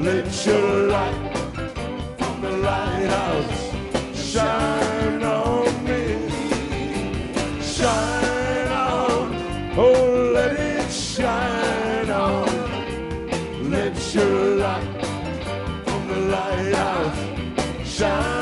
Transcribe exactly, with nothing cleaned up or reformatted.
Let your light from the lighthouse shine on me. Shine on, oh, let it shine on. Let your light from the lighthouse shine.